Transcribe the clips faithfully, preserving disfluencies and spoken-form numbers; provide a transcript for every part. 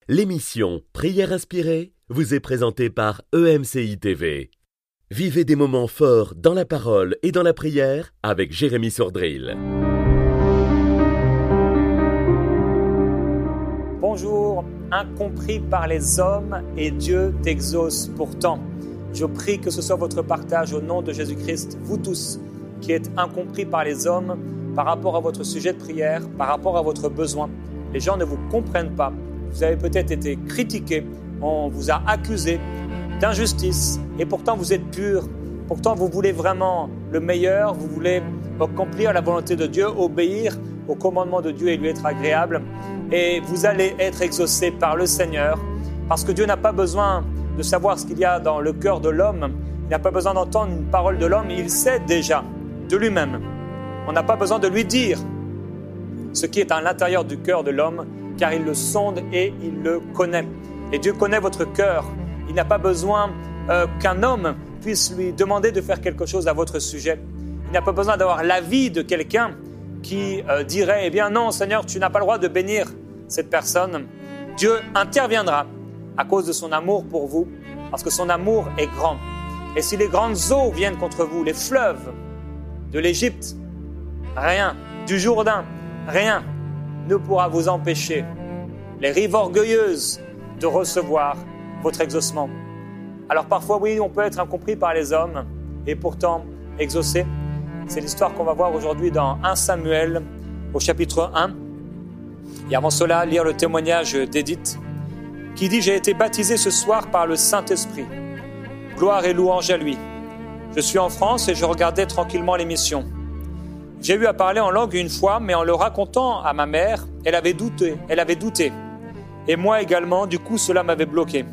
L'émission Prière inspirée vous est présentée par E M C I T V. Vivez des moments forts dans la parole et dans la prière avec Jérémy Sordrill. Bonjour, incompris par les hommes et Dieu t'exauce pourtant. Je prie que ce soit votre partage au nom de Jésus-Christ, vous tous qui êtes incompris par les hommes par rapport à votre sujet de prière, par rapport à votre besoin. Les gens ne vous comprennent pas. Vous avez peut-être été critiqué, on vous a accusé d'injustice et pourtant vous êtes pur. Pourtant vous voulez vraiment le meilleur, vous voulez accomplir la volonté de Dieu, obéir au commandement de Dieu et lui être agréable. Et vous allez être exaucé par le Seigneur parce que Dieu n'a pas besoin de savoir ce qu'il y a dans le cœur de l'homme. Il n'a pas besoin d'entendre une parole de l'homme, il sait déjà de lui-même. On n'a pas besoin de lui dire ce qui est à l'intérieur du cœur de l'homme, car il le sonde et il le connaît. Et Dieu connaît votre cœur. Il n'a pas besoin euh, qu'un homme puisse lui demander de faire quelque chose à votre sujet. Il n'a pas besoin d'avoir l'avis de quelqu'un qui euh, dirait « Eh bien non, Seigneur, tu n'as pas le droit de bénir cette personne. » Dieu interviendra à cause de son amour pour vous, parce que son amour est grand. Et si les grandes eaux viennent contre vous, les fleuves de l'Égypte, rien, du Jourdain, rien ne pourra vous empêcher, les rives orgueilleuses, de recevoir votre exaucement. Alors parfois, oui, on peut être incompris par les hommes et pourtant exaucé. C'est l'histoire qu'on va voir aujourd'hui dans premier Samuel au chapitre un. Et avant cela, lire le témoignage d'Édith qui dit « J'ai été baptisé ce soir par le Saint-Esprit. Gloire et louange à lui. Je suis en France et je regardais tranquillement l'émission. J'ai eu à parler en langue une fois, mais en le racontant à ma mère, elle avait douté, elle avait douté. Et moi également, du coup, cela m'avait bloqué.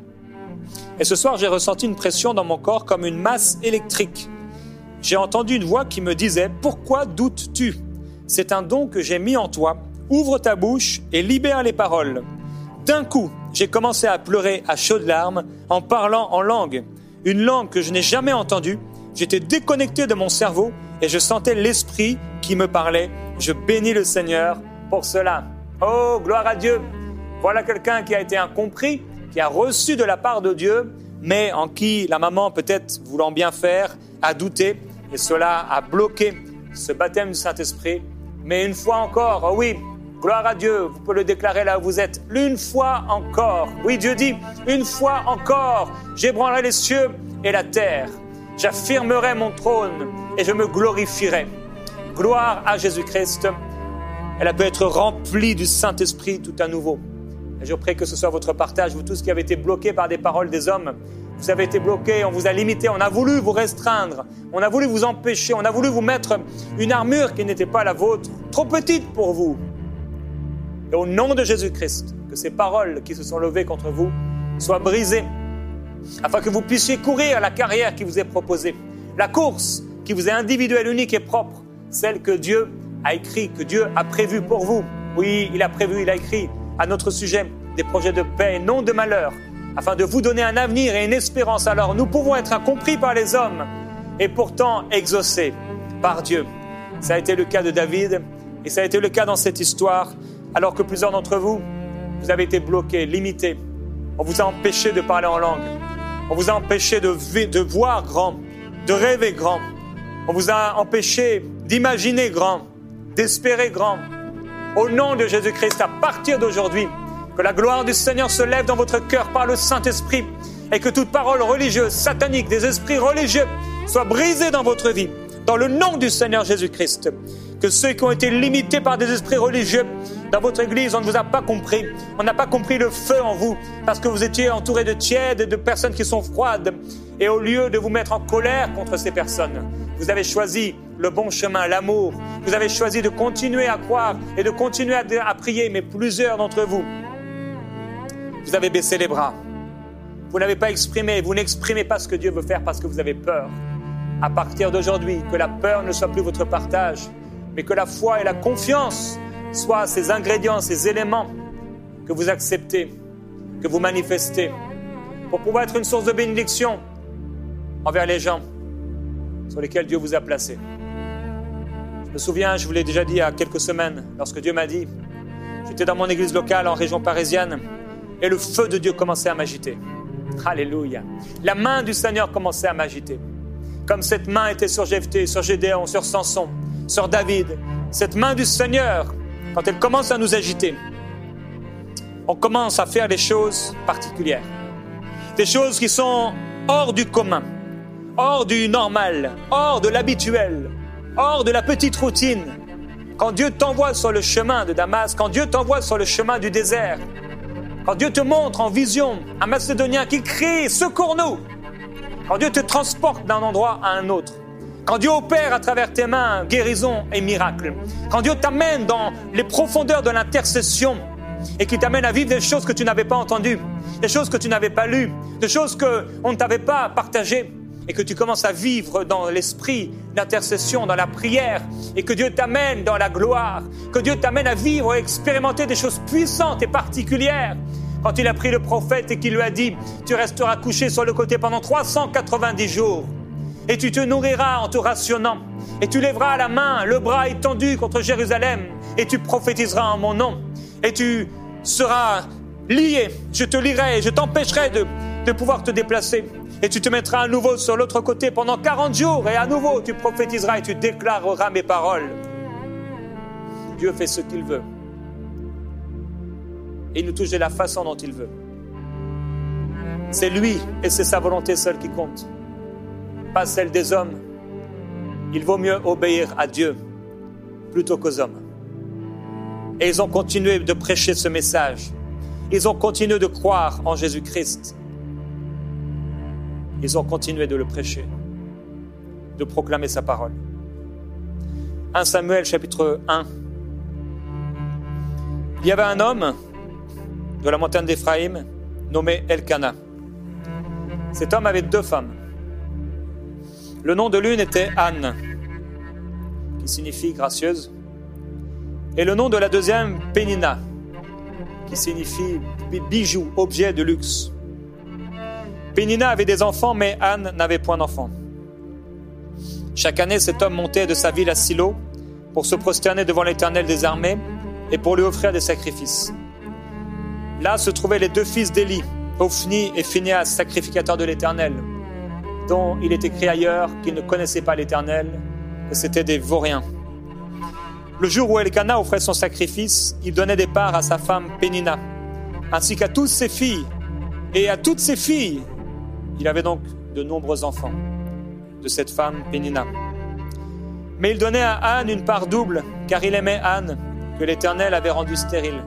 Et ce soir, j'ai ressenti une pression dans mon corps comme une masse électrique. J'ai entendu une voix qui me disait « Pourquoi doutes-tu ? C'est un don que j'ai mis en toi. Ouvre ta bouche et libère les paroles. » D'un coup, j'ai commencé à pleurer à chaudes larmes en parlant en langue. Une langue que je n'ai jamais entendue. J'étais déconnecté de mon cerveau et je sentais l'esprit qui me parlait. Je bénis le Seigneur pour cela. Oh, gloire à Dieu! Voilà quelqu'un qui a été incompris, qui a reçu de la part de Dieu, mais en qui la maman, peut-être voulant bien faire, a douté. Et cela a bloqué ce baptême du Saint-Esprit. Mais une fois encore, oh oui, gloire à Dieu, vous pouvez le déclarer là où vous êtes. Une fois encore, oui, Dieu dit, une fois encore, j'ébranlerai les cieux et la terre. J'affirmerai mon trône et je me glorifierai. Gloire à Jésus-Christ. Elle a pu être remplie du Saint-Esprit tout à nouveau. Et je prie que ce soit votre partage, vous tous qui avez été bloqués par des paroles des hommes. Vous avez été bloqués, on vous a limité, on a voulu vous restreindre, on a voulu vous empêcher, on a voulu vous mettre une armure qui n'était pas la vôtre, trop petite pour vous. Et au nom de Jésus-Christ, que ces paroles qui se sont levées contre vous soient brisées, afin que vous puissiez courir la carrière qui vous est proposée, la course qui vous est individuelle, unique et propre, celle que Dieu a écrit, que Dieu a prévue pour vous. Oui, il a prévu, il a écrit à notre sujet des projets de paix et non de malheur, afin de vous donner un avenir et une espérance. Alors nous pouvons être incompris par les hommes et pourtant exaucés par Dieu. Ça a été le cas de David et ça a été le cas dans cette histoire, alors que plusieurs d'entre vous, vous avez été bloqués, limités. On vous a empêché de parler en langue. On vous a empêché de, de voir grand, de rêver grand. On vous a empêché d'imaginer grand, d'espérer grand. Au nom de Jésus-Christ, à partir d'aujourd'hui, que la gloire du Seigneur se lève dans votre cœur par le Saint-Esprit et que toute parole religieuse, satanique, des esprits religieux soit brisée dans votre vie. Dans le nom du Seigneur Jésus-Christ, que ceux qui ont été limités par des esprits religieux dans votre église, on ne vous a pas compris. On n'a pas compris le feu en vous parce que vous étiez entouré de tièdes, de personnes qui sont froides. Et au lieu de vous mettre en colère contre ces personnes, vous avez choisi le bon chemin, l'amour. Vous avez choisi de continuer à croire et de continuer à, à prier. Mais plusieurs d'entre vous, vous avez baissé les bras. Vous n'avez pas exprimé, vous n'exprimez pas ce que Dieu veut faire parce que vous avez peur. À partir d'aujourd'hui, que la peur ne soit plus votre partage, mais que la foi et la confiance soient ces ingrédients, ces éléments que vous acceptez, que vous manifestez, pour pouvoir être une source de bénédiction envers les gens sur lesquels Dieu vous a placés. Je me souviens, je vous l'ai déjà dit il y a quelques semaines, lorsque Dieu m'a dit, j'étais dans mon église locale en région parisienne, Et le feu de Dieu commençait à m'agiter. Alléluia. La main du Seigneur commençait à m'agiter. Comme cette main était sur Jephthé, sur Gédéon, sur Samson, sur David. Cette main du Seigneur, quand elle commence à nous agiter, on commence à faire des choses particulières. Des choses qui sont hors du commun, hors du normal, hors de l'habituel, hors de la petite routine. Quand Dieu t'envoie sur le chemin de Damas, quand Dieu t'envoie sur le chemin du désert, quand Dieu te montre en vision un Macédonien qui crie « Secours-nous !» Quand Dieu te transporte d'un endroit à un autre, quand Dieu opère à travers tes mains guérison et miracle, quand Dieu t'amène dans les profondeurs de l'intercession et qui t'amène à vivre des choses que tu n'avais pas entendues, des choses que tu n'avais pas lues, des choses qu'on ne t'avait pas partagées, et que tu commences à vivre dans l'esprit d'intercession, dans la prière, et que Dieu t'amène dans la gloire, que Dieu t'amène à vivre et expérimenter des choses puissantes et particulières. Quand il a pris le prophète et qu'il lui a dit « Tu resteras couché sur le côté pendant trois cent quatre-vingt-dix jours, et tu te nourriras en te rationnant, et tu lèveras la main, le bras étendu contre Jérusalem, et tu prophétiseras en mon nom, et tu seras lié, je te lierai, je t'empêcherai de, de pouvoir te déplacer. » Et tu te mettras à nouveau sur l'autre côté pendant quarante jours et à nouveau tu prophétiseras et tu déclareras mes paroles. Dieu fait ce qu'il veut. Et il nous touche de la façon dont il veut. C'est lui et c'est sa volonté seule qui compte. Pas celle des hommes. Il vaut mieux obéir à Dieu plutôt qu'aux hommes. Et ils ont continué de prêcher ce message. Ils ont continué de croire en Jésus-Christ. Ils ont continué de le prêcher, de proclamer sa parole. premier Samuel, chapitre un. Il y avait un homme de la montagne d'Éphraïm nommé Elkana. Cet homme avait deux femmes. Le nom de l'une était Anne, qui signifie gracieuse, et le nom de la deuxième, Pénina, qui signifie bijou, objet de luxe. Pénina avait des enfants, mais Anne n'avait point d'enfants. Chaque année, cet homme montait de sa ville à Silo pour se prosterner devant l'Éternel des armées et pour lui offrir des sacrifices. Là se trouvaient les deux fils d'Élie, Ophni et Phinehas, sacrificateurs de l'Éternel, dont il est écrit ailleurs qu'ils ne connaissaient pas l'Éternel, que c'étaient des vauriens. Le jour où Elkana offrait son sacrifice, il donnait des parts à sa femme Pénina, ainsi qu'à toutes ses filles, et à toutes ses filles. Il avait donc de nombreux enfants de cette femme Pénina. Mais il donnait à Anne une part double, car il aimait Anne, que l'Éternel avait rendue stérile.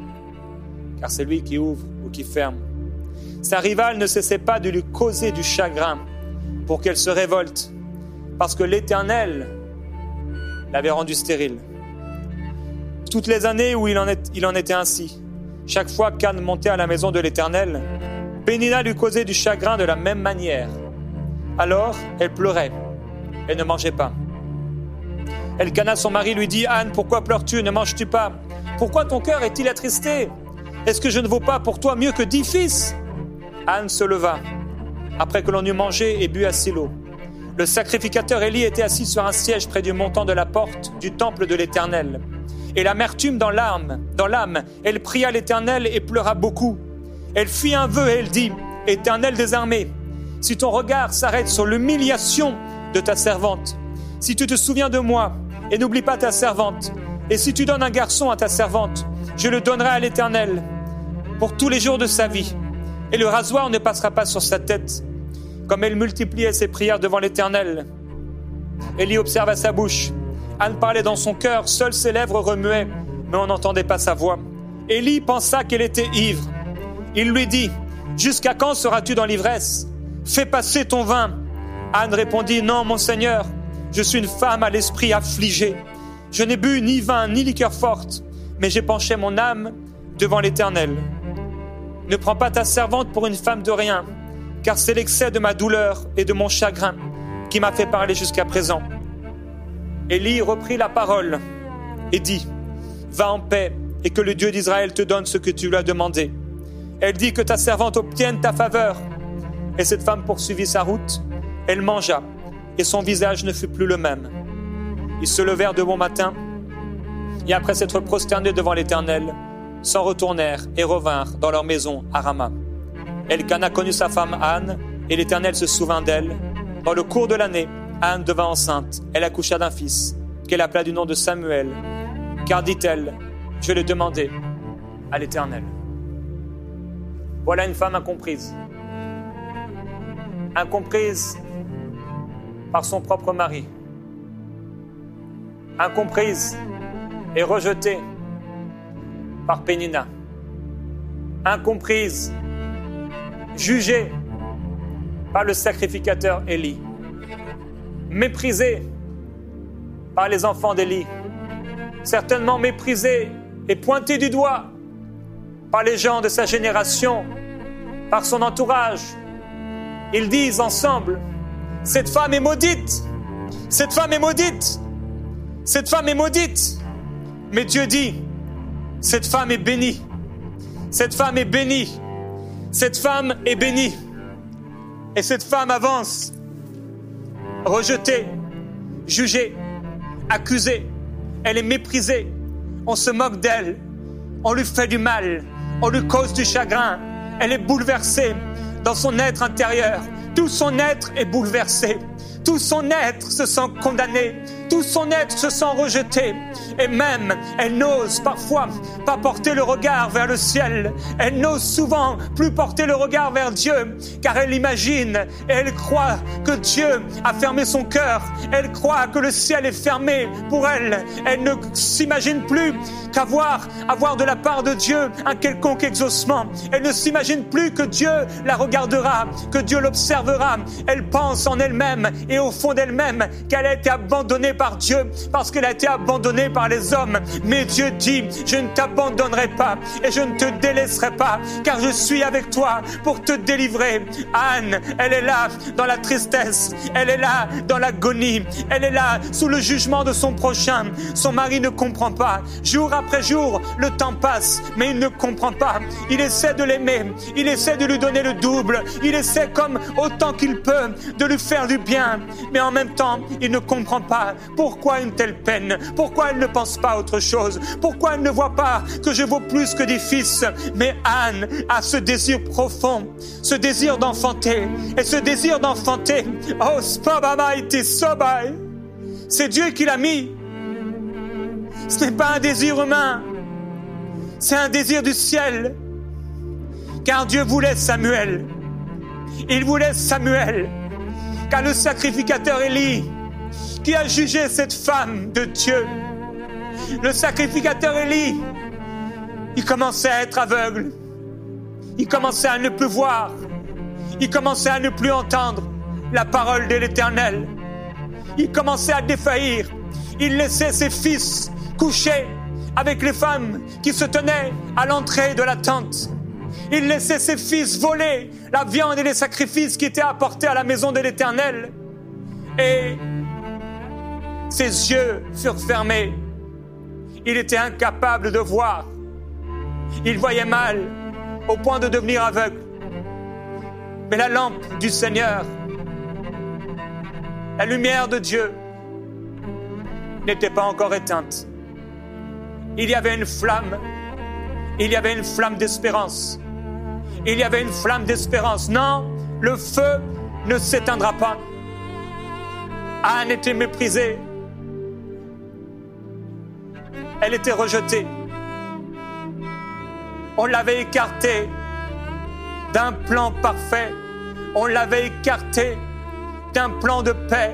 Car c'est lui qui ouvre ou qui ferme. Sa rivale ne cessait pas de lui causer du chagrin pour qu'elle se révolte, parce que l'Éternel l'avait rendue stérile. Toutes les années où il en, est, il en était ainsi, chaque fois qu'Anne montait à la maison de l'Éternel, Pénina lui causait du chagrin de la même manière. Alors, elle pleurait. Elle ne mangeait pas. Elkana, son mari, lui dit « Anne, pourquoi pleures-tu? Ne manges-tu pas? Pourquoi ton cœur est-il attristé? Est-ce que je ne vaux pas pour toi mieux que dix fils ?» Anne se leva, après que l'on eut mangé et bu à Silo. Le sacrificateur Élie était assis sur un siège près du montant de la porte du temple de l'Éternel. Et l'amertume dans l'âme, dans l'âme, elle pria l'Éternel et pleura beaucoup. Elle fit un vœu et elle dit « Éternel des armées, si ton regard s'arrête sur l'humiliation de ta servante, si tu te souviens de moi et n'oublie pas ta servante, et si tu donnes un garçon à ta servante, je le donnerai à l'Éternel pour tous les jours de sa vie, et le rasoir ne passera pas sur sa tête. » Comme elle multipliait ses prières devant l'Éternel, Élie observa sa bouche. Anne parlait dans son cœur, seules ses lèvres remuaient, mais on n'entendait pas sa voix. Élie pensa qu'elle était ivre. Il lui dit « Jusqu'à quand seras-tu dans l'ivresse? Fais passer ton vin. » Anne répondit « Non, mon Seigneur, je suis une femme à l'esprit affligé. Je n'ai bu ni vin ni liqueur forte, mais j'ai penché mon âme devant l'Éternel. Ne prends pas ta servante pour une femme de rien, car c'est l'excès de ma douleur et de mon chagrin qui m'a fait parler jusqu'à présent. » Élie reprit la parole et dit « Va en paix et que le Dieu d'Israël te donne ce que tu lui as demandé. » Elle dit que ta servante obtienne ta faveur. Et cette femme poursuivit sa route. Elle mangea et son visage ne fut plus le même. Ils se levèrent de bon matin et après s'être prosternés devant l'Éternel, s'en retournèrent et revinrent dans leur maison à Rama. Elkana connut sa femme Anne, et l'Éternel se souvint d'elle. Dans le cours de l'année, Anne devint enceinte. Elle accoucha d'un fils, qu'elle appela du nom de Samuel. Car, dit-elle, je l'ai demandé à l'Éternel. Voilà une femme incomprise. Incomprise par son propre mari. Incomprise et rejetée par Pénina. Incomprise, jugée par le sacrificateur Élie. Méprisée par les enfants d'Élie. Certainement méprisée et pointée du doigt par les gens de sa génération, par son entourage. Ils disent ensemble, cette femme est maudite, cette femme est maudite, cette femme est maudite. Mais Dieu dit, cette femme est bénie, cette femme est bénie, cette femme est bénie. Et cette femme avance, rejetée, jugée, accusée, elle est méprisée, on se moque d'elle, on lui fait du mal, on lui cause du chagrin, elle est bouleversée dans son être intérieur, tout son être est bouleversé, tout son être se sent condamné, tout son être se sent rejeté, et même elle n'ose parfois pas porter le regard vers le ciel, elle n'ose souvent plus porter le regard vers Dieu, car elle imagine et elle croit que Dieu a fermé son cœur, elle croit que le ciel est fermé pour elle, elle ne s'imagine plus qu'avoir avoir de la part de Dieu un quelconque exaucement, elle ne s'imagine plus que Dieu la regardera, que Dieu l'observera, elle pense en elle-même et au fond d'elle-même qu'elle a été abandonnée par Dieu parce qu'elle a été abandonnée par les hommes. Mais Dieu dit, je ne t'abandonnerai pas et je ne te délaisserai pas, car je suis avec toi pour te délivrer. Anne, elle est là dans la tristesse, elle est là dans l'agonie, elle est là sous le jugement de son prochain. Son mari ne comprend pas. Jour après jour, le temps passe, mais il ne comprend pas. Il essaie de l'aimer, il essaie de lui donner le double, il essaie comme autant qu'il peut de lui faire du bien, mais en même temps, il ne comprend pas pourquoi une telle peine, pourquoi elle ne pense pas à autre chose, pourquoi elle ne voit pas que je vaux plus que des fils. Mais Anne a ce désir profond, ce désir d'enfanter, et ce désir d'enfanter, oh, c'est Dieu qui l'a mis. Ce n'est pas un désir humain, c'est un désir du ciel, car Dieu voulait Samuel, il voulait Samuel, car le sacrificateur Élie, qui a jugé cette femme de Dieu, le sacrificateur Élie, il commençait à être aveugle, il commençait à ne plus voir, il commençait à ne plus entendre la parole de l'Éternel, il commençait à défaillir, il laissait ses fils coucher avec les femmes qui se tenaient à l'entrée de la tente. Il laissait ses fils voler la viande et les sacrifices qui étaient apportés à la maison de l'Éternel. Et ses yeux furent fermés. Il était incapable de voir. Il voyait mal au point de devenir aveugle. Mais la lampe du Seigneur, la lumière de Dieu, n'était pas encore éteinte. Il y avait une flamme, il y avait une flamme d'espérance. Il y avait une flamme d'espérance. Non, le feu ne s'éteindra pas. Anne était méprisée. Elle était rejetée. On l'avait écartée d'un plan parfait. On l'avait écartée d'un plan de paix,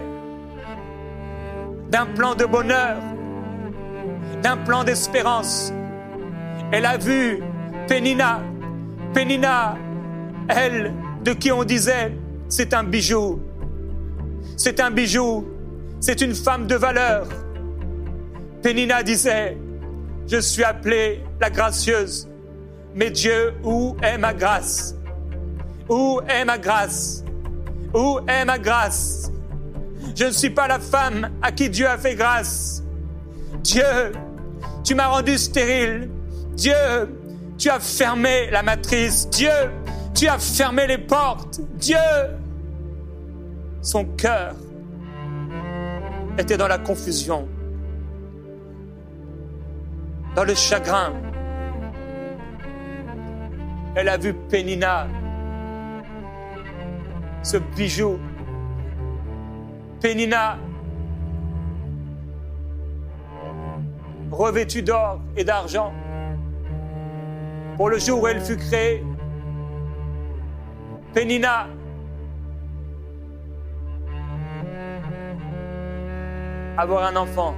d'un plan de bonheur, d'un plan d'espérance. Elle a vu Pénina. Pénina, elle, de qui on disait, c'est un bijou. C'est un bijou. C'est une femme de valeur. Pénina disait, je suis appelée la gracieuse. Mais Dieu, où est ma grâce? Où est ma grâce? Où est ma grâce? Je ne suis pas la femme à qui Dieu a fait grâce. Dieu, tu m'as rendu stérile. Dieu, tu as fermé la matrice. Dieu, tu as fermé les portes. Dieu, son cœur était dans la confusion, dans le chagrin, Elle a vu Pénina, ce bijou. Pénina, revêtue d'or et d'argent, pour le jour où elle fut créée. Pénina, avoir un enfant,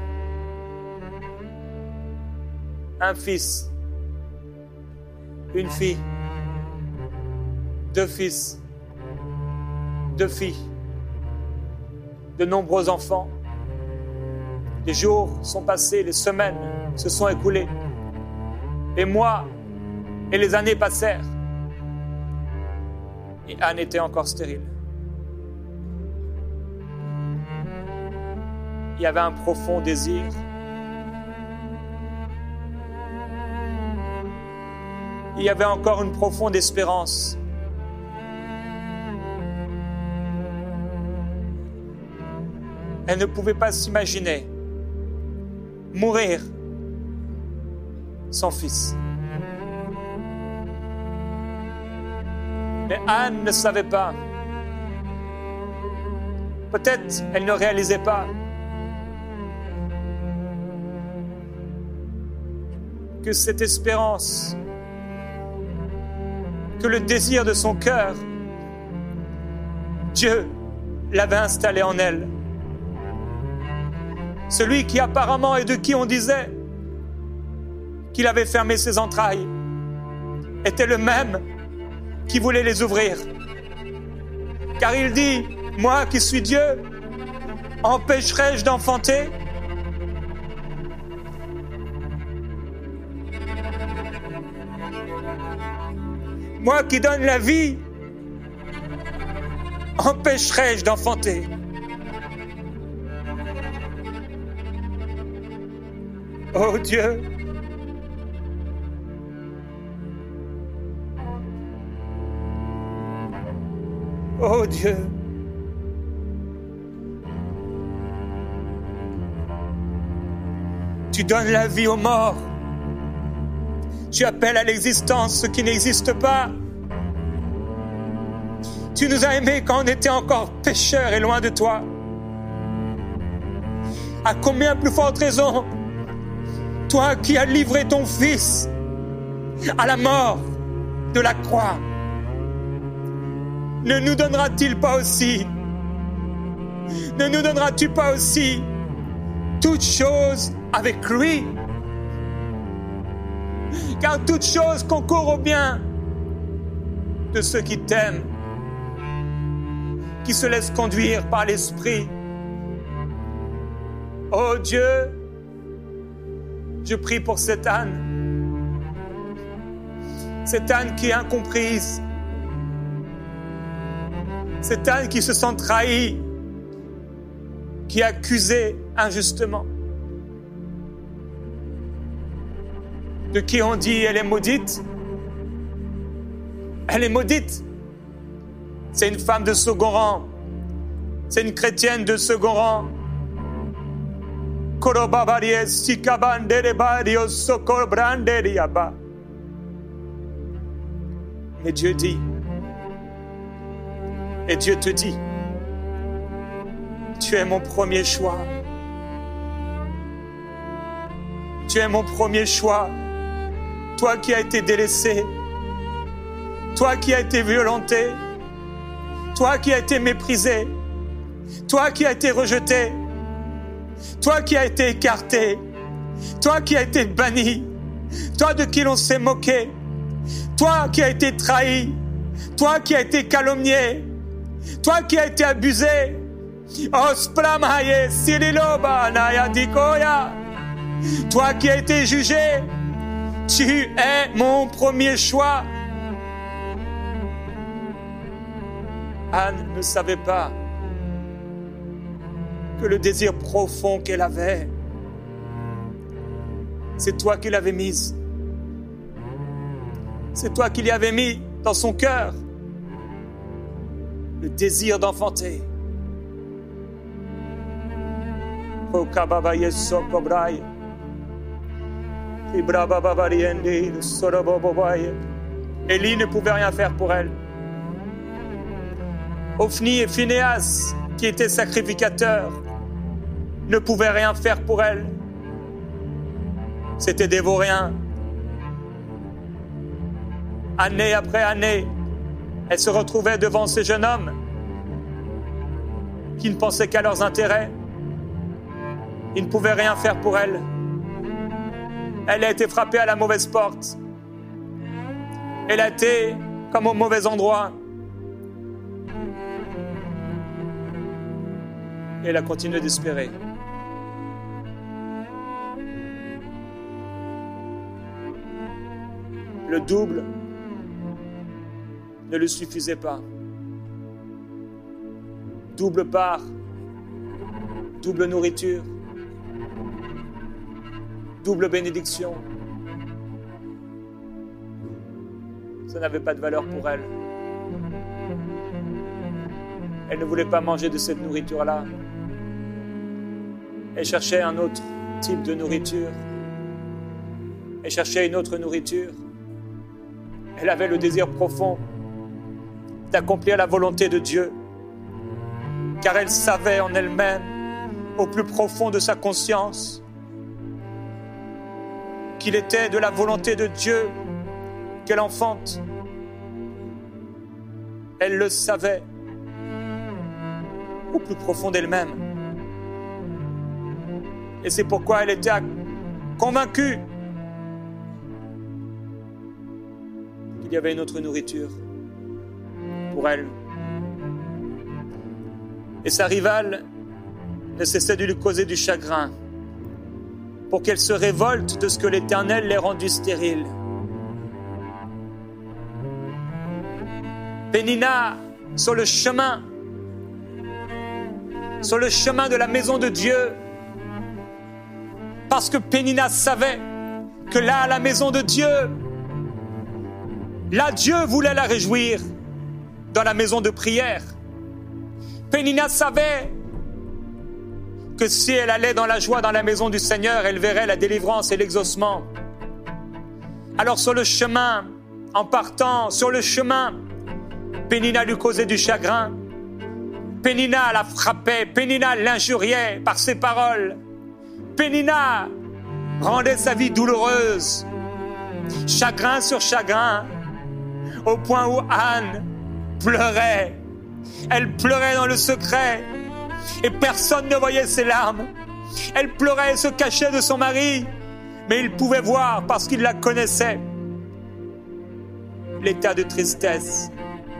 un fils, une fille, deux fils, deux filles, de nombreux enfants. Les jours sont passés, les semaines se sont écoulées, les mois et les années passèrent. Et Anne était encore stérile. Il y avait un profond désir. Il y avait encore une profonde espérance. Elle ne pouvait pas s'imaginer mourir sans fils. Mais Anne ne savait pas. Peut-être elle ne réalisait pas que cette espérance, que le désir de son cœur, Dieu l'avait installé en elle. Celui qui apparemment et de qui on disait qu'il avait fermé ses entrailles était le même qui voulait les ouvrir. Car il dit, moi qui suis Dieu, empêcherai-je d'enfanter ? Moi qui donne la vie, empêcherai-je d'enfanter ? Oh Dieu, oh Dieu, tu donnes la vie aux morts, tu appelles à l'existence ce qui n'existe pas. Tu nous as aimés quand on était encore pécheurs et loin de toi. À combien plus forte raison, toi qui as livré ton Fils à la mort de la croix, ne nous donnera-t-il pas aussi, ne nous donneras-tu pas aussi toutes choses avec lui? Car toutes choses concourent au bien de ceux qui t'aiment, qui se laissent conduire par l'Esprit. Oh Dieu, je prie pour cette Anne, cette Anne qui est incomprise, cette Anne qui se sent trahie, qui est accusée injustement, de qui on dit elle est maudite. Elle est maudite. C'est une femme de second rang, c'est une chrétienne de second rang. Mais Dieu dit, et Dieu te dit, tu es mon premier choix. Tu es mon premier choix. Toi qui as été délaissé, toi qui as été violenté, toi qui as été méprisé, toi qui as été rejeté, toi qui as été écarté, toi qui as été banni, toi de qui l'on s'est moqué, toi qui as été trahi, toi qui as été calomnié, toi qui as été abusé. Toi qui as été jugé, tu es mon premier choix. Anne ne savait pas que le désir profond qu'elle avait, c'est toi qui l'avais mise. C'est toi qui l'y avais mis dans son cœur, le désir d'enfanter. Élie ne pouvait rien faire pour elle. Ophni et Phinéas, qui étaient sacrificateurs, ne pouvaient rien faire pour elle. C'était des vauriens. Année après année, elle se retrouvait devant ces jeunes hommes qui ne pensaient qu'à leurs intérêts. Ils ne pouvaient rien faire pour elle. Elle a été frappée à la mauvaise porte. Elle a été comme au mauvais endroit. Et elle a continué d'espérer. Le double ne lui suffisait pas. Double part, double nourriture, double bénédiction. Ça n'avait pas de valeur pour elle. Elle ne voulait pas manger de cette nourriture-là. Elle cherchait un autre type de nourriture. Elle cherchait une autre nourriture. Elle avait le désir profond d'accomplir la volonté de Dieu, car elle savait en elle-même, au plus profond de sa conscience, qu'il était de la volonté de Dieu qu'elle enfante. Elle le savait au plus profond d'elle-même. Et c'est pourquoi elle était convaincue qu'il y avait une autre nourriture pour elle. Et sa rivale ne cessait de lui causer du chagrin pour qu'elle se révolte de ce que l'Éternel l'ait rendu stérile. Pénina, sur le chemin, sur le chemin de la maison de Dieu, parce que Pénina savait que là, à la maison de Dieu, là, Dieu voulait la réjouir dans la maison de prière. Pénina savait que si elle allait dans la joie dans la maison du Seigneur, elle verrait la délivrance et l'exaucement. Alors sur le chemin, en partant sur le chemin, Pénina lui causait du chagrin. Pénina la frappait, Pénina l'injuriait par ses paroles. Pénina rendait sa vie douloureuse. Chagrin sur chagrin, au point où Anne pleurait. Elle pleurait dans le secret et personne ne voyait ses larmes. Elle pleurait et se cachait de son mari, mais il pouvait voir parce qu'il la connaissait. L'état de tristesse.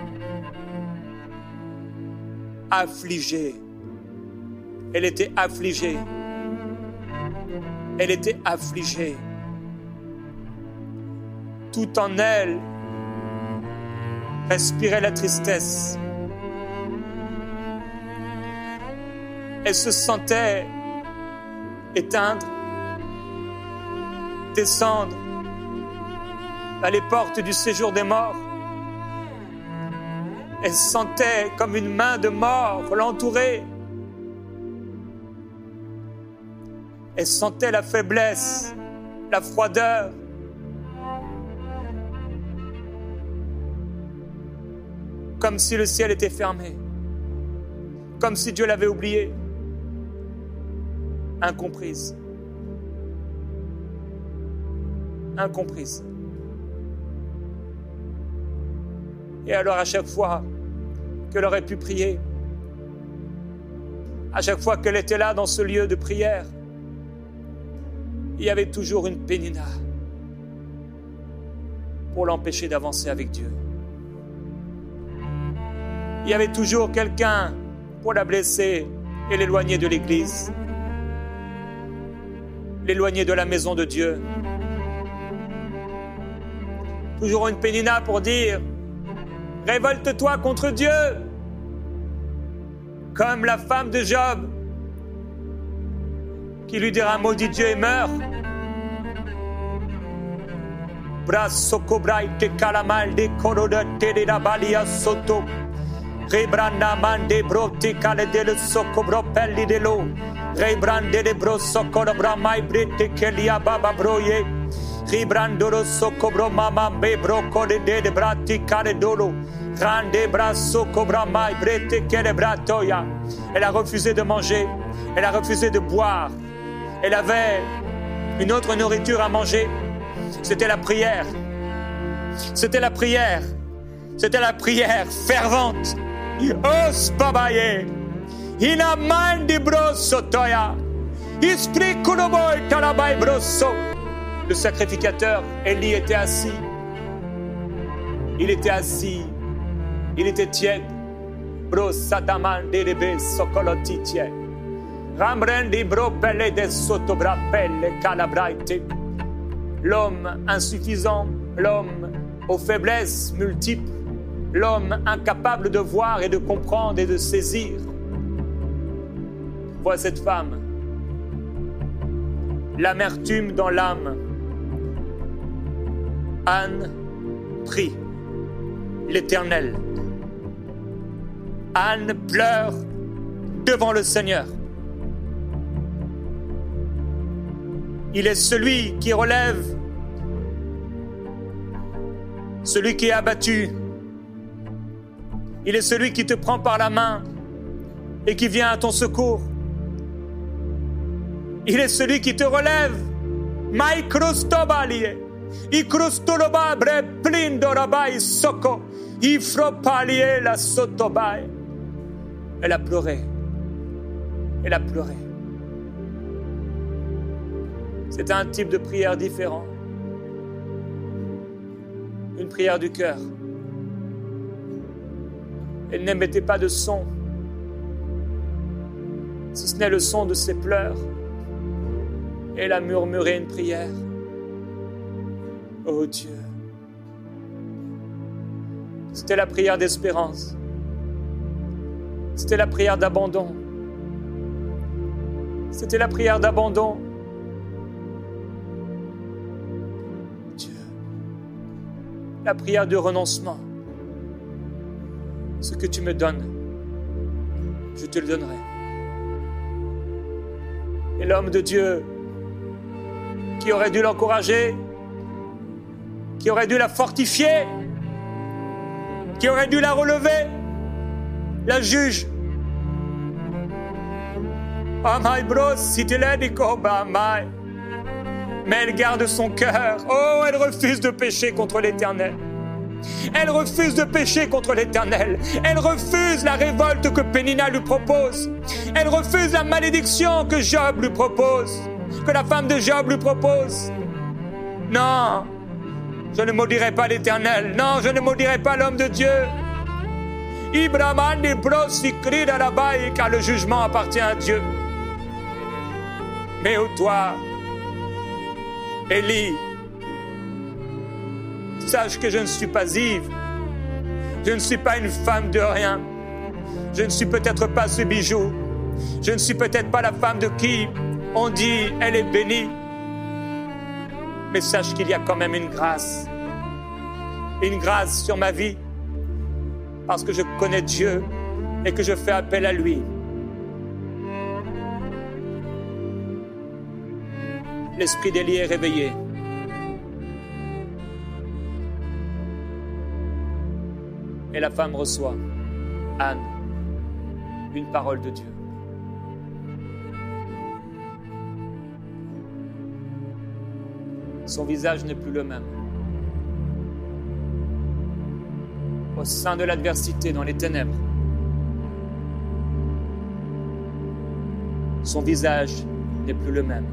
Affligée. Elle était affligée. Elle était affligée. Tout en elle respirait la tristesse. Elle se sentait éteindre, descendre à les portes du séjour des morts. Elle sentait comme une main de mort l'entourer. Elle sentait la faiblesse, la froideur. Comme si le ciel était fermé. Comme si Dieu l'avait oubliée. Incomprise. Incomprise. Et alors à chaque fois qu'elle aurait pu prier, à chaque fois qu'elle était là dans ce lieu de prière, il y avait toujours une Pénina pour l'empêcher d'avancer avec Dieu. Il y avait toujours quelqu'un pour la blesser et l'éloigner de l'église, l'éloigner de la maison de Dieu. Toujours une Pénina pour dire « Révolte-toi contre Dieu !» Comme la femme de Job qui lui dira « Maudit Dieu et meurt !» Brasokobraite kalamalde koroda terera balia soto Rebranda mande broti kale del sokobro pelli de lo Rebrande de bro sokoro bramai brete kelia baba broye Ribrandolo socobro mama bebro code de brati caredolo. Grande brasso cobra mai brete celebratoya. Elle a refusé de manger. Elle a refusé de boire. Elle avait une autre nourriture à manger. C'était la prière. C'était la prière. C'était la prière fervente. Oh, spabaye. Ina mandi brosso toya. Ispri kunoboy talabai brosso. Le sacrificateur, Élie, était assis. Il était assis. Il était tiède. Brossadaman derebe sokolotitie. Ramrendi bro pelle de sotobra pelle calabraite. L'homme insuffisant, l'homme aux faiblesses multiples, l'homme incapable de voir et de comprendre et de saisir. Vois cette femme, l'amertume dans l'âme. Anne prie l'Éternel. Anne pleure devant le Seigneur. Il est celui qui relève, celui qui est abattu. Il est celui qui te prend par la main et qui vient à ton secours. Il est celui qui te relève. Mai crostobalie, i crostolobabre plindorabai soko, i fropalie la sotobai. Elle a pleuré. Elle a pleuré. C'est un type de prière différent. Une prière du cœur. Elle n'émettait pas de son, si ce n'est le son de ses pleurs. Elle a murmuré une prière. Oh Dieu. C'était la prière d'espérance. C'était la prière d'abandon. C'était la prière d'abandon. Dieu. La prière de renoncement. Ce que tu me donnes, je te le donnerai. Et l'homme de Dieu, qui aurait dû l'encourager, qui aurait dû la fortifier, qui aurait dû la relever, la juge. Mais elle garde son cœur. Oh, elle refuse de pécher contre l'Éternel. Elle refuse de pécher contre l'Éternel. Elle refuse la révolte que Pénina lui propose. Elle refuse la malédiction que Job lui propose, que la femme de Job lui propose. Non, je ne maudirai pas l'Éternel. Non, je ne maudirai pas l'homme de Dieu. Ibrahim car le jugement appartient à Dieu. Mais ô toi, Élie, sache que je ne suis pas ivre. Je ne suis pas une femme de rien. Je ne suis peut-être pas ce bijou. Je ne suis peut-être pas la femme de qui on dit elle est bénie. Mais sache qu'il y a quand même une grâce. Une grâce sur ma vie. Parce que je connais Dieu et que je fais appel à lui. L'esprit d'Élie est réveillé. Et la femme reçoit, Anne, une parole de Dieu. Son visage n'est plus le même. Au sein de l'adversité, dans les ténèbres, son visage n'est plus le même.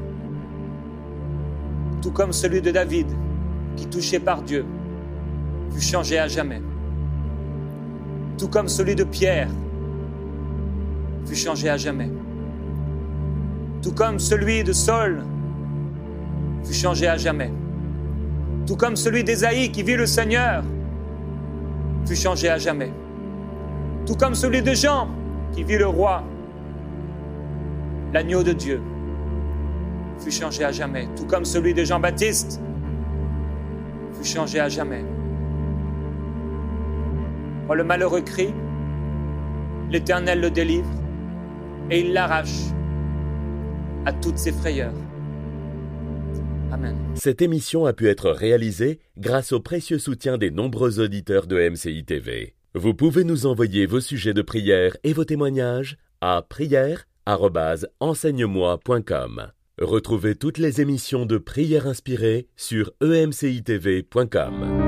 Tout comme celui de David, qui, touché par Dieu, fut changé à jamais. Tout comme celui de Pierre fut changé à jamais. Tout comme celui de Saul fut changé à jamais. Tout comme celui d'Ésaïe qui vit le Seigneur fut changé à jamais. Tout comme celui de Jean qui vit le roi, l'agneau de Dieu, fut changé à jamais. Tout comme celui de Jean-Baptiste fut changé à jamais. Quand le malheureux crie, l'Éternel le délivre et il l'arrache à toutes ses frayeurs. Amen. Cette émission a pu être réalisée grâce au précieux soutien des nombreux auditeurs de M C I T V. Vous pouvez nous envoyer vos sujets de prière et vos témoignages à prière arobase enseigne-moi point com. Retrouvez toutes les émissions de Prière inspirée sur e m c i t v point com.